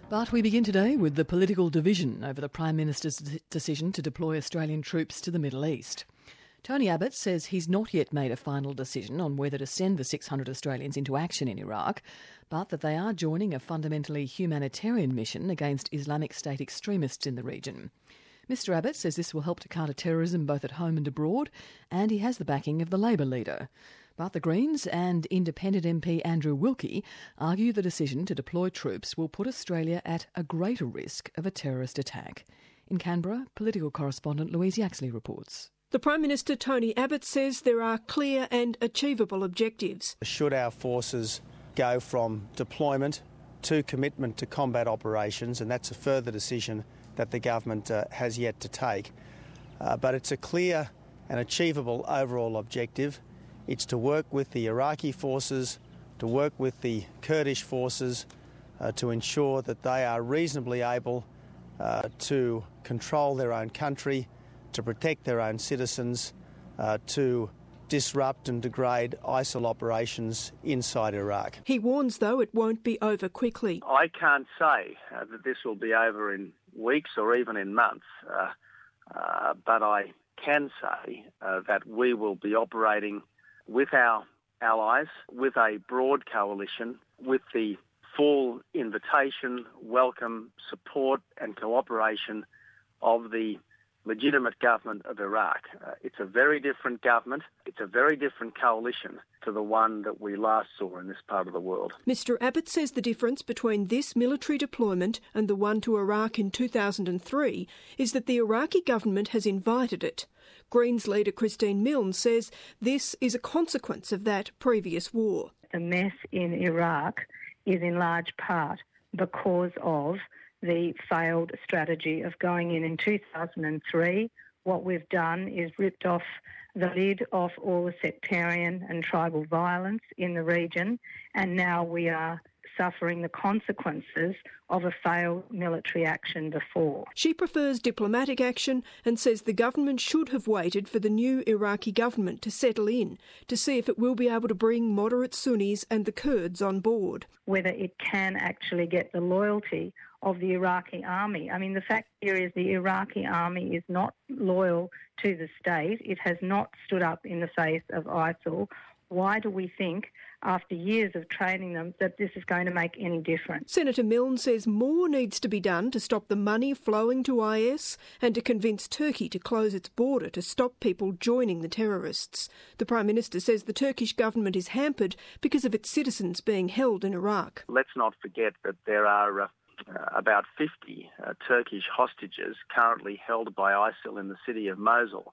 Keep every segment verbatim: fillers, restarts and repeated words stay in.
But we begin today with the political division over the Prime Minister's d- decision to deploy Australian troops to the Middle East. Tony Abbott says he's not yet made a final decision on whether to send the six hundred Australians into action in Iraq, but that they are joining a fundamentally humanitarian mission against Islamic State extremists in the region. Mister Abbott says this will help to counter terrorism both at home and abroad, and he has the backing of the Labor leader. But the Greens and independent M P Andrew Wilkie argue the decision to deploy troops will put Australia at a greater risk of a terrorist attack. In Canberra, political correspondent Louise Yaxley reports. The Prime Minister Tony Abbott says there are clear and achievable objectives. Should our forces go from deployment to commitment to combat operations, and that's a further decision that the government uh, has yet to take, uh, but it's a clear and achievable overall objective. It's to work with the Iraqi forces, to work with the Kurdish forces, uh, to ensure that they are reasonably able uh, to control their own country, to protect their own citizens, uh, to disrupt and degrade ISIL operations inside Iraq. He warns, though, it won't be over quickly. I can't say uh, that this will be over in weeks or even in months, uh, uh, but I can say uh, that we will be operating with our allies, with a broad coalition, with the full invitation, welcome, support and cooperation of the legitimate government of Iraq. Uh, it's a very different government. It's a very different coalition to the one that we last saw in this part of the world. Mister Abbott says the difference between this military deployment and the one to Iraq in two thousand three is that the Iraqi government has invited it. Greens leader Christine Milne says this is a consequence of that previous war. The mess in Iraq is in large part because of the failed strategy of going in in two thousand three. What we've done is ripped off the lid off all the sectarian and tribal violence in the region, and now we are suffering the consequences of a failed military action before. She prefers diplomatic action and says the government should have waited for the new Iraqi government to settle in to see if it will be able to bring moderate Sunnis and the Kurds on board. Whether it can actually get the loyalty of the Iraqi army. I mean, the fact here is the Iraqi army is not loyal to the state. It has not stood up in the face of ISIL. Why do we think, after years of training them, that this is going to make any difference? Senator Milne says more needs to be done to stop the money flowing to I S and to convince Turkey to close its border to stop people joining the terrorists. The Prime Minister says the Turkish government is hampered because of its citizens being held in Iraq. Let's not forget that there are uh, uh, about fifty uh, Turkish hostages currently held by ISIL in the city of Mosul.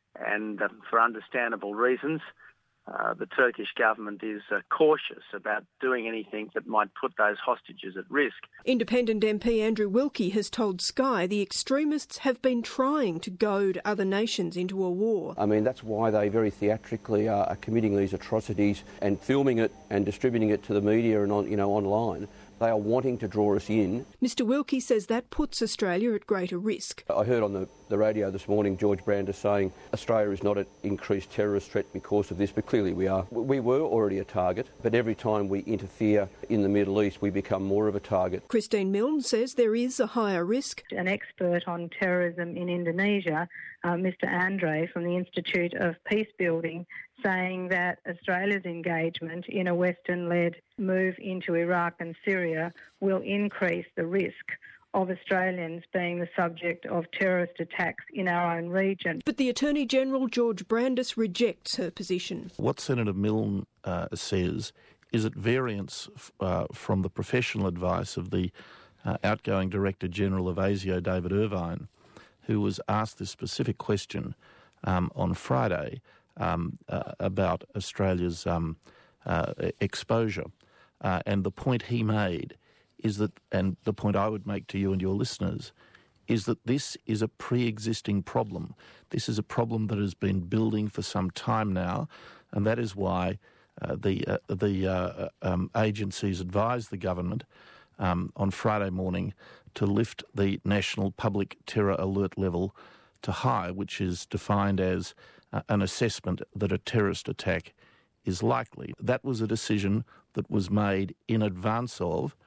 And uh, for understandable reasons, Uh, the Turkish government is uh, cautious about doing anything that might put those hostages at risk. Independent M P Andrew Wilkie has told Sky the extremists have been trying to goad other nations into a war. I mean, that's why they very theatrically are, are committing these atrocities and filming it and distributing it to the media and on, you know, online. They are wanting to draw us in. Mister Wilkie says that puts Australia at greater risk. I heard on the, the radio this morning George Brandis saying Australia is not at increased terrorist threat because of this, but clearly we are. We were already a target, but every time we interfere in the Middle East, we become more of a target. Christine Milne says there is a higher risk. An expert on terrorism in Indonesia, uh, Mister Andre from the Institute of Peacebuilding, saying that Australia's engagement in a Western-led move into Iraq and Syria will increase the risk of Australians being the subject of terrorist attacks in our own region. But the Attorney-General, George Brandis, rejects her position. What Senator Milne uh, says is at variance uh, from the professional advice of the uh, outgoing Director-General of ASIO, David Irvine, who was asked this specific question um, on Friday um, uh, about Australia's um, uh, exposure. Uh, and the point he made is that, and the point I would make to you and your listeners, is that this is a pre-existing problem. This is a problem that has been building for some time now, and that is why uh, the uh, the uh, um, agencies advised the government um, on Friday morning to lift the national public terror alert level to high, which is defined as uh, an assessment that a terrorist attack is likely. That was a decision that was made in advance of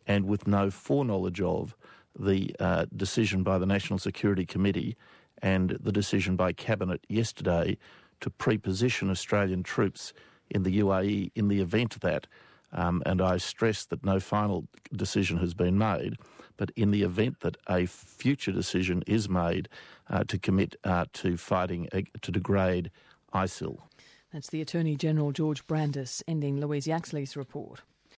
and with no foreknowledge of the uh, decision by the National Security Committee and the decision by Cabinet yesterday to pre-position Australian troops in the U A E in the event that, um, and I stress that no final decision has been made, but in the event that a future decision is made uh, to commit uh, to fighting, uh, to degrade ISIL. That's the Attorney-General George Brandis ending Louise Yaxley's report.